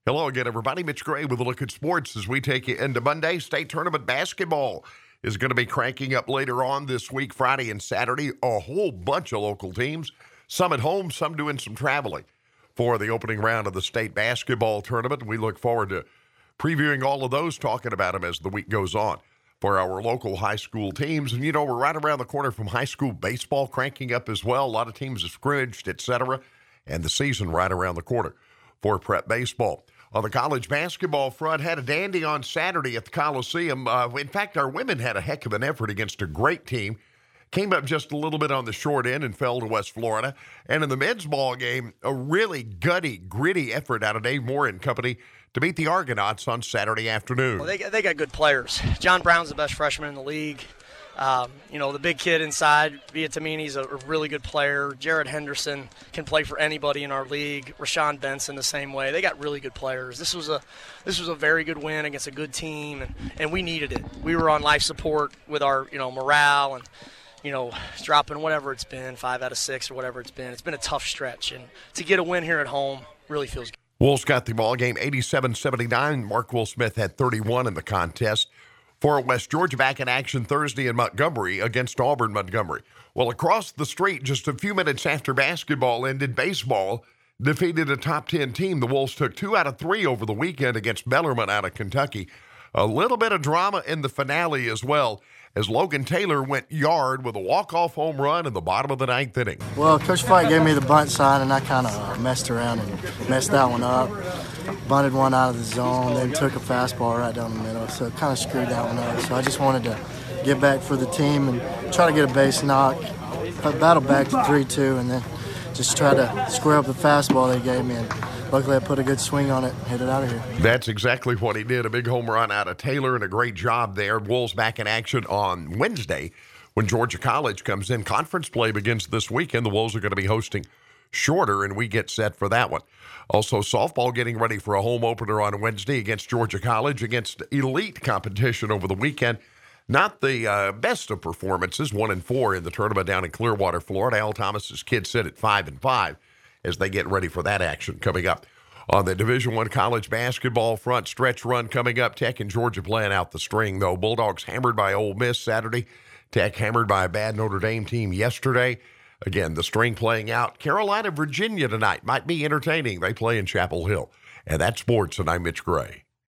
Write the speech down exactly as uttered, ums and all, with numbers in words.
Hello again, everybody. Mitch Gray with a look at sports as we take you into Monday. State tournament basketball is going to be cranking up later on this week, Friday and Saturday. A whole bunch of local teams, some at home, some doing some traveling for the opening round of the state basketball tournament. We look forward to previewing all of those, talking about them as the week goes on for our local high school teams. And, you know, we're right around the corner from high school baseball cranking up as well. A lot of teams have scrimmaged, et cetera, and the season right around the corner for prep baseball. On the college basketball front, had a dandy on Saturday at the Coliseum. Uh, in fact, our women had a heck of an effort against a great team. Came up just a little bit on the short end and fell to West Florida. And in the men's ball game, a really gutty, gritty effort out of Dave Moore and company to beat the Argonauts on Saturday afternoon. Well, they, they got good players. John Brown's the best freshman in the league. Um, you know, the big kid inside, Viatamini's a, a really good player. Jared Henderson can play for anybody in our league. Rashawn Benson the same way. They got really good players. This was a this was a very good win against a good team, and, and we needed it. We were on life support with our, you know, morale and, you know, dropping whatever it's been, five out of six or whatever it's been. It's been a tough stretch, and to get a win here at home really feels good. Wolves got the ball game eighty-seven seventy-nine. Mark Will Smith had thirty-one in the contest. For West Georgia back in action Thursday in Montgomery against Auburn Montgomery. Well, across the street, just a few minutes after basketball ended, baseball defeated a top ten team. The Wolves took two out of three over the weekend against Bellarmine out of Kentucky. A little bit of drama in the finale as well, as Logan Taylor went yard with a walk-off home run in the bottom of the ninth inning. Well, Coach Fight gave me the bunt sign, and I kind of messed around and messed that one up. Bunted one out of the zone, then took a fastball right down the middle, so it kind of screwed that one up. So I just wanted to get back for the team and try to get a base knock, battle back to three two, and then just try to square up the fastball they gave me. And luckily I put a good swing on it and hit it out of here. That's exactly what he did, a big home run out of Taylor and a great job there. Wolves back in action on Wednesday when Georgia College comes in. Conference play begins this weekend. The Wolves are going to be hosting Shorter, and we get set for that one. Also, softball getting ready for a home opener on Wednesday against Georgia College, against elite competition over the weekend. Not the uh, best of performances, one and four in the tournament down in Clearwater, Florida. Al Thomas's kids sit at five and five as they get ready for that action coming up. On the Division One college basketball front, stretch run coming up. Tech and Georgia playing out the string, though. Bulldogs hammered by Ole Miss Saturday. Tech hammered by a bad Notre Dame team yesterday. Again, the string playing out. Carolina, Virginia tonight might be entertaining. They play in Chapel Hill. And that's sports, and I'm Mitch Gray.